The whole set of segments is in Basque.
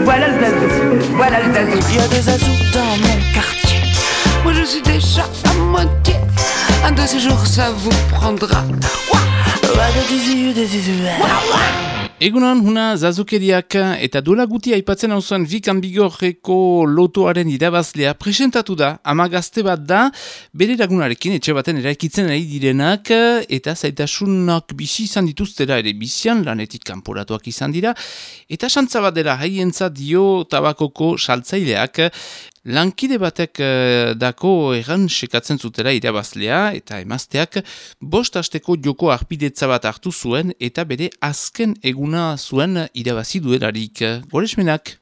Voilà le zazou, voilà le zazou. Il y a des zazous dans mon quartier. Moi je suis déjà à moitié. Un de ces jours ça vous prendra. Egunon, huna zazukeriak eta duela guti aipatzen hau zuen Vikan Bigorreko lotoaren irabazlea presentatu da, ama gazte bat da, bere lagunarekin etxe baten eraikitzen ari direnak eta zaitasunak bizi izan dituztera ere bizian, lanetik kanporatuak izan dira, eta xantza bat dela haientzat dio tabakoko saltzaileak, lankide batek dako erran sekatzen zutela irabazlea eta emazteak 5 asteko joko arpidetza bat hartu zuen eta bere azken eguna zuen irabazi duelarik. Goresmenak!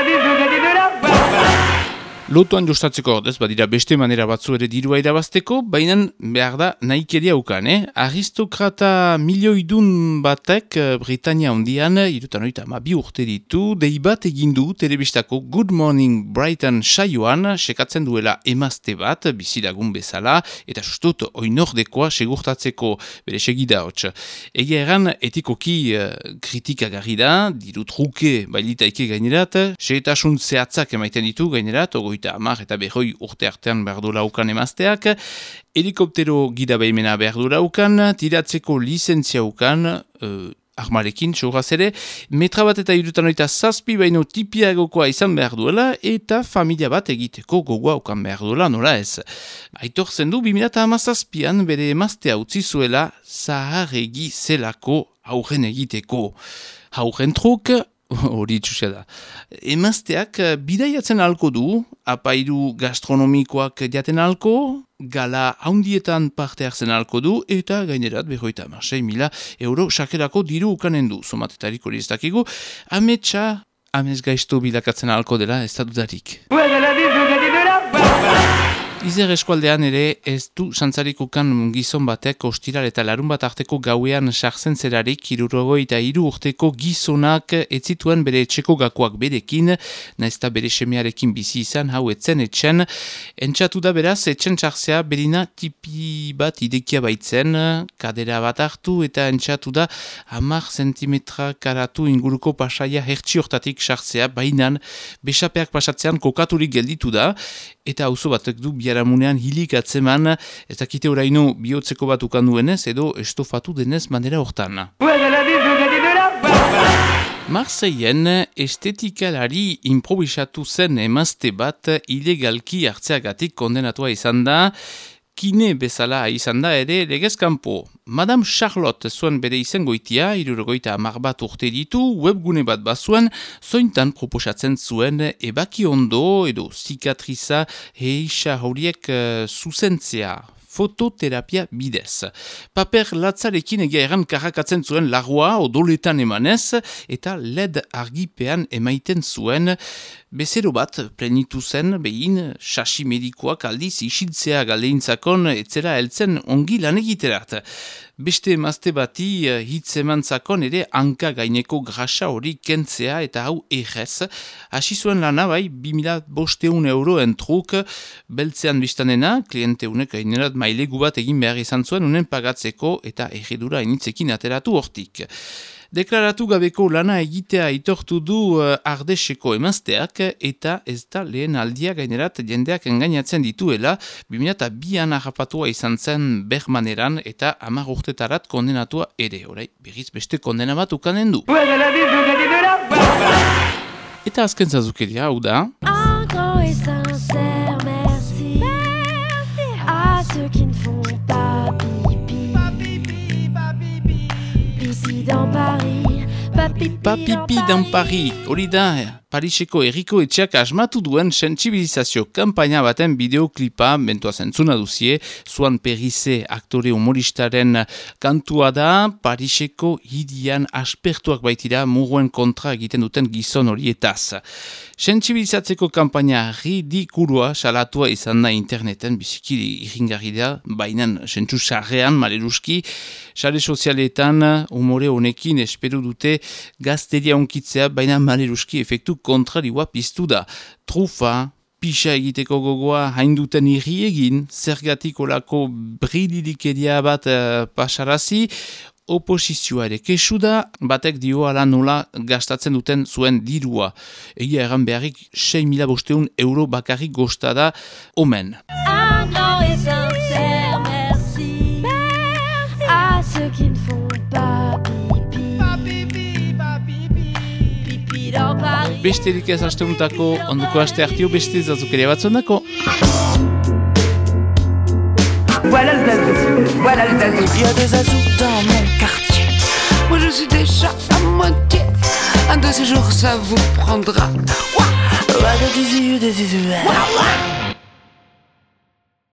Lotuan jostatzeko ordez, badira beste manera batzu ere dirua irabazteko, baina behar da nahikeria ukan, Aristokrata milioidun batek Britania hondian, 72 urte ditu, dei bat egindu telebistako Good Morning Brighton saioan, sekatzen duela emazte bat, bizilagun bezala, eta sustut oinordekoa segurtatzeko bere segida hots. Egia erran, etikoki kritikagarri da, diru truke bailitaike gainerat, segetasun zehatzak emaiten ditu gainerat, 30 eta 40 urte artean behar du laukan emazteak, helikoptero gida behimena behar du laukan, tiratzeko lizentzia ukan, armarekin, txoraz ere, metra bat eta 67 baino tipiagokoa izan behar duela, eta familia bat egiteko gogoa ukan behar duela, nola ez. Aitortzen du, 2017an bere emaztea utzi zuela, zaharregi zelako aurren egiteko. Aurren truk, hori txusia da. Emazteak bidaiatzen halko du, apairu gastronomikoak jaten halko, gala haundietan parte hartzen halko du, eta gainerat 56.000 euro sakerako diru ukanen du. Somatetarik hori ez dakigu, ametsa, amez gaizto bilakatzen halko dela ez da dudarik. Izer eskualdean ere ez du xantzarik ukan gizon batek ostiral eta larun bat arteko gauean sartzen zerarik 73 urteko gizonak etzituen bere etxeko gakoak berekin, naizta bere semearekin bizi izan hau etzen etxen. Entxatu da beraz, etxen sartzea berina tipi bat idekia baitzen, kadera bat hartu eta entxatu da 10 zentimetra karatu inguruko pasaia hertsi hortatik sartzea, bainan besapeak pasatzean kokaturik gelditu da, eta auzo batek du biharamunean hilik atzeman, ez dakite oraino bihotzeko bat ukan duenez, edo estofatu denez manera hortan. Marseillen estetikalari improvisatu zen emazte bat ilegalki hartzeagatik kondenatua izan da, kine bezala izan da ere legezkanpo. Madame Charlotte zuen bere izangoitia, 71 bat urte ditu, webgune bat bazuen, zointan proposatzen zuen ebaki ondo edo zikatriza heixa horiek zuzentzea. Fototerapia bidez. Paper latzarekin egia erran karrakatzen zuen lagua odoletan emanez eta LED argipean emaiten zuen bezero bat plenitu zen behin sasi medikoak aldiz isiltzea galeintzakon etzera heltzen ongi lan egiterat. Beste emazte bati hitz emantzakon ere hanka gaineko grasa hori kentzea eta hau errez. Hasi zuen lana bai 2.500 euroen truk beltzean biztanena, kliente unek gainerat mailegu bat egin behar izan zuen unen pagatzeko eta erredura initzekin ateratu hortik. Deklaratu gabeko lana egitea itortu du Ardeseko emazteak eta ez da lehen aldia gainerat jendeak engainatzen dituela 2002an harrapatua izan zen Bermaneran eta 10 urtetarat kondenatua ere. Orai, berriz beste kondena bat ukanen du. Eta azken zazukeria, hau da... Un grand et sincère merci, à ceux qui ne font pas pipi, pipi dans Paris, Pa pipi dans Paris, hori da, Pariseko herriko etxeak asmatu duen sentsibilizazio kanpaina baten bideoklipa bentua zentzuna duzie, Zuan Perrize aktore humoristaren kantua da, Pariseko hirian aspertuak baitira muguen kontra egiten duten gizon horietaz. Sentsibilizatzeko kanpaina ridikulua salatua izan da interneten, biziki irringarri da, bainan sentsu sarrean, maleruski, sare sozialetan humore honekin espero dute gazteria onkitzea, baina maleruski efektu kontrariua piztu da. Trufa, pixa egiteko gogoa hainduten irri egin, zergatik olako brilidikeria bat pasarazi, oposizioa ere kesu da, batek dio ala nola gastatzen duten zuen dirua. Egia erran beharrik 6.500 euro bakarrik gosta da omen. Un grand et sincère merci, merci à ceux qui ne font pas pipi, pipi dans Paris. Besterik ez asteuntako, onduko aste hartio beste zazukeria batzondako. Voilà le zazou, voilà le zazou. Il y a des zazous dans mon quartier. Moi je suis déjà à moitié. Un de ces jours ça vous prendra. Ouah, ouah, des zizous, des zizous. Ouah, ouah.